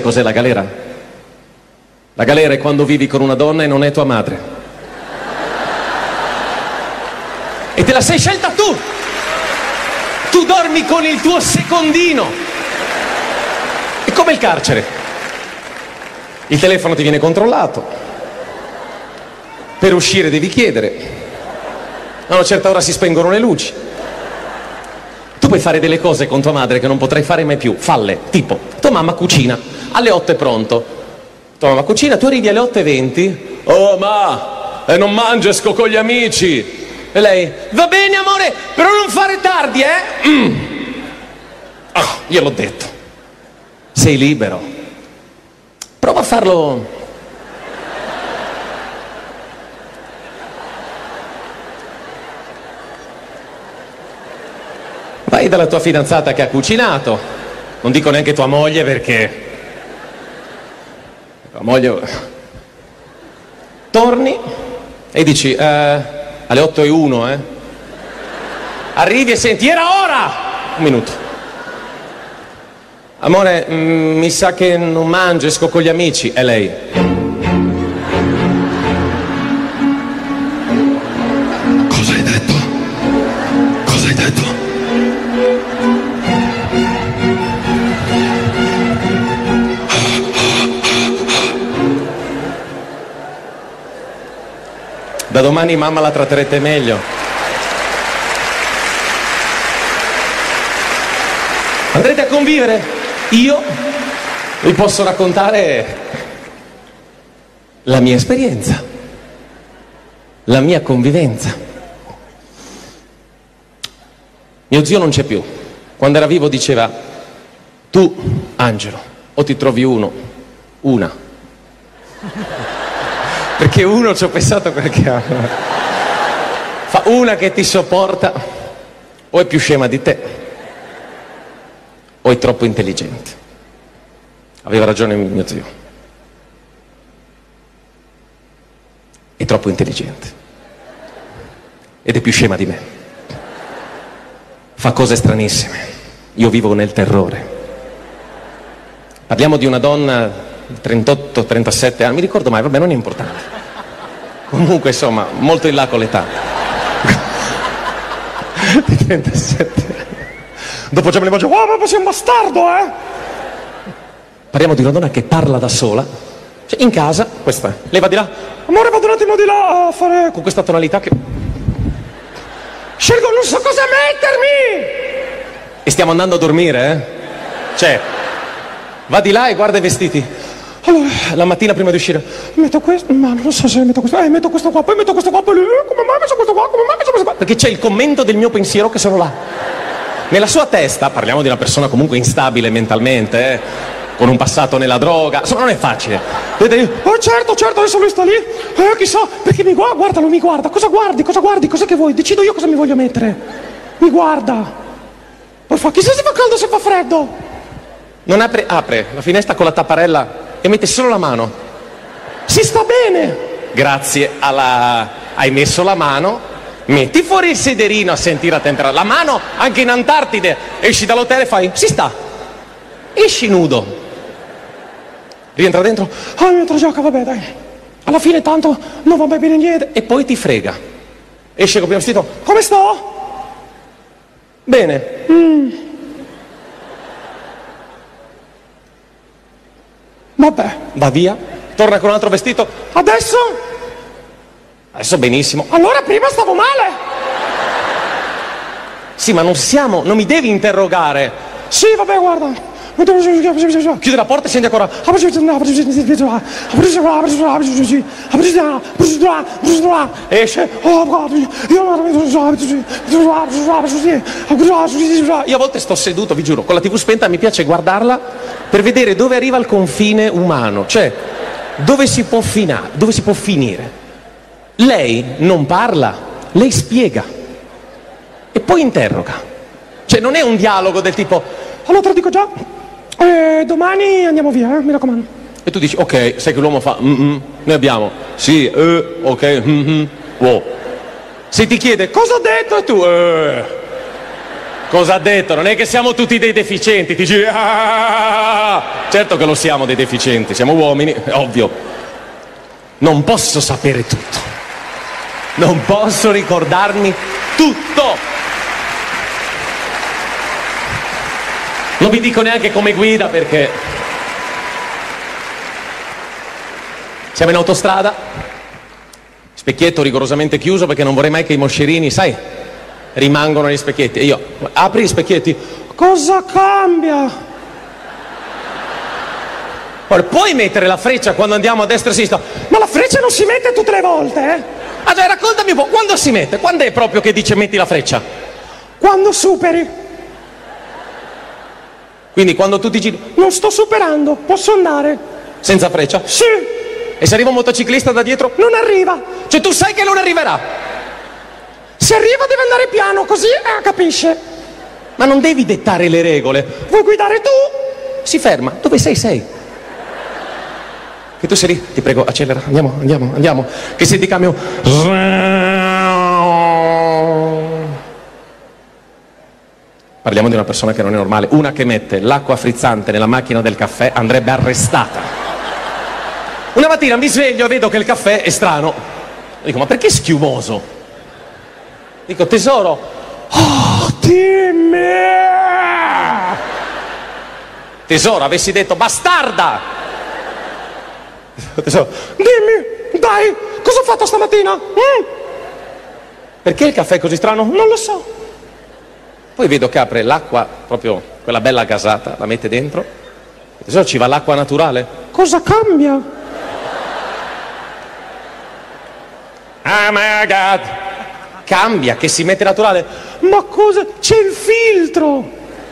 cos'è la galera? La galera è quando vivi con una donna e non è tua madre. E te la sei scelta tu! Tu dormi con il tuo secondino! È come il carcere. Il telefono ti viene controllato. Per uscire devi chiedere. A una certa ora si spengono le luci. Tu puoi fare delle cose con tua madre che non potrai fare mai più. Falle, tipo, tua mamma cucina, alle 8 è pronto. Tua mamma cucina, tu arrivi alle 8:20. Oh ma, non mangio, esco con gli amici. E lei, va bene amore, però non fare tardi, gliel'ho detto. Sei libero. Prova a farlo. Vai dalla tua fidanzata che ha cucinato, non dico neanche tua moglie perché tua moglie. Torni e dici alle 8:01 arrivi e senti era ora, un minuto, amore mi sa che non mangio, esco con gli amici. E lei, cosa hai detto? Cosa hai detto? da domani mamma la tratterete meglio. Andrete a convivere. Io vi posso raccontare la mia esperienza, la mia convivenza. Mio zio non c'è più. Quando era vivo diceva, tu Angelo, o ti trovi una. Perché uno ci ho pensato qualche anno. Fa una che ti sopporta, o è più scema di te, o è troppo intelligente. Aveva ragione mio zio. È troppo intelligente. Ed è più scema di me. Fa cose stranissime. Io vivo nel terrore. Parliamo di una donna 38-37 anni, mi ricordo mai, vabbè non è importante. Comunque insomma, molto in là con l'età. Di 37 anni. Dopo già me ne mangio, oh ma sei un bastardo, Parliamo di una donna che parla da sola, cioè in casa, questa è. Lei va di là, amore vado un attimo di là a fare, con questa tonalità che scelgo non so cosa mettermi. E stiamo andando a dormire, Cioè, va di là e guarda i vestiti. Allora, la mattina prima di uscire, metto questo, ma non so se metto questo, metto questo qua, poi metto questo qua, poi come mai metto questo qua, come mai metto questo qua? Perché c'è il commento del mio pensiero che sono là. Nella sua testa, parliamo di una persona comunque instabile mentalmente, con un passato nella droga, insomma non è facile. Oh certo, adesso lui sta lì, chissà, perché mi guarda, guardalo, mi guarda, cosa guardi, cos'è che vuoi? Decido io cosa mi voglio mettere. Mi guarda. Poi fa, chissà se fa caldo, se fa freddo. Non apre la finestra con la tapparella e mette solo la mano. Si sta bene. Grazie hai messo la mano. Metti fuori il sederino a sentire la temperatura. La mano anche in Antartide. Esci dall'hotel e fai, si sta. Esci nudo. Rientra dentro. Ah, mi metto la giacca, vabbè dai. Alla fine tanto non va bene niente. E poi ti frega. Esce con il primo vestito. Come sto? Bene. Vabbè, va via, torna con un altro vestito. Adesso benissimo. Allora prima stavo male. Sì, ma non mi devi interrogare. Sì, vabbè, guarda. Chiude la porta e senti ancora. Esce. Io a volte sto seduto, vi giuro, con la TV spenta, mi piace guardarla per vedere dove arriva il confine umano, cioè dove si può finire. Lei non parla, lei spiega e poi interroga. Cioè non è un dialogo del tipo, allora te lo dico già, domani andiamo via, mi raccomando. E tu dici, ok, sai che l'uomo fa, noi abbiamo, sì, ok, wow. Se ti chiede, cosa ho detto? E tu, Cosa ha detto? Non è che siamo tutti dei deficienti, ti giri... Certo che lo siamo dei deficienti, siamo uomini, è ovvio. Non posso sapere tutto. Non posso ricordarmi tutto. Non vi dico neanche come guida perché... Siamo in autostrada, specchietto rigorosamente chiuso perché non vorrei mai che i moscerini, sai, rimangono negli specchietti. E io, apri gli specchietti, cosa cambia? Ora, puoi mettere la freccia quando andiamo a destra e a sinistra? Ma la freccia non si mette tutte le volte, eh? Ah, cioè, raccontami un po', quando si mette? Quando è proprio che dice metti la freccia? Quando superi. Quindi quando tu ti giri, non sto superando, posso andare. Senza freccia? Sì. E se arriva un motociclista da dietro, non arriva. Cioè tu sai che non arriverà. Se arriva deve andare piano, così capisce. Ma non devi dettare le regole. Vuoi guidare tu? Si ferma. Dove sei? Che tu sei lì, ti prego, accelera, andiamo. Che senti cambio. Parliamo di una persona che non è normale. Una che mette l'acqua frizzante nella macchina del caffè andrebbe arrestata. Una mattina mi sveglio e vedo che il caffè è strano. Dico, ma perché è schiumoso? Dico, tesoro, oh, dimmi! Tesoro, avessi detto, bastarda! Tesoro, dimmi, dai, cosa ho fatto stamattina? Perché il caffè è così strano? Non lo so. Poi vedo che apre l'acqua, proprio quella bella gasata, la mette dentro. Tesoro, ci va l'acqua naturale? Cosa cambia? Oh my God! Cambia, che si mette naturale. Ma cosa? C'è il filtro!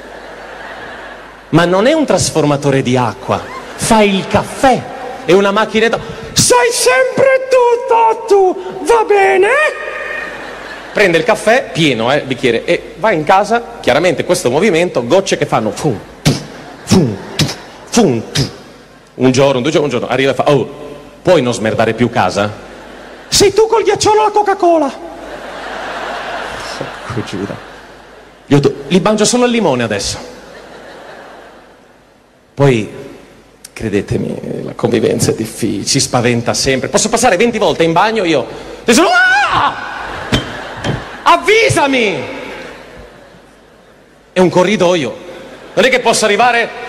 Ma non è un trasformatore di acqua, fa il caffè, è una macchinetta. Sai sempre tutto tu, va bene? Prende il caffè, pieno, bicchiere, e va in casa, chiaramente questo movimento, gocce che fanno fum, fum, fum, fum. Un giorno, due giorni, un giorno, arriva e fa, oh, puoi non smerdare più casa? Sei tu col ghiacciolo alla Coca-Cola. Giura. Li mangio solo al limone adesso. Poi, credetemi, la convivenza è difficile, si spaventa sempre. Posso passare 20 volte in bagno io. Tesoro, avvisami! È un corridoio. Non è che posso arrivare...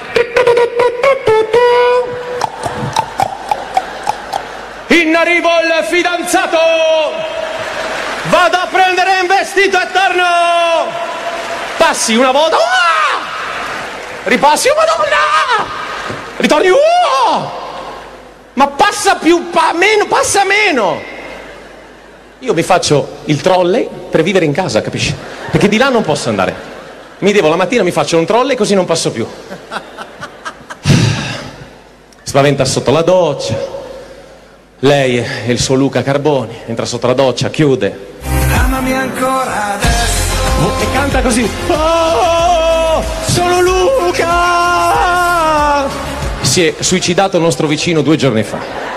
In arrivo il fidanzato! Vado a prendere un vestito e torno! Passi una volta, ripassi, madonna! Ritorni, ma passa meno, passa meno! Io mi faccio il trolley per vivere in casa, capisci? Perché di là non posso andare. La mattina mi faccio un trolley così non passo più. Spaventa sotto la doccia. Lei è il suo Luca Carboni, entra sotto la doccia, chiude. Amami ancora adesso. E canta così. Oh, sono Luca! Si è suicidato il nostro vicino 2 giorni fa.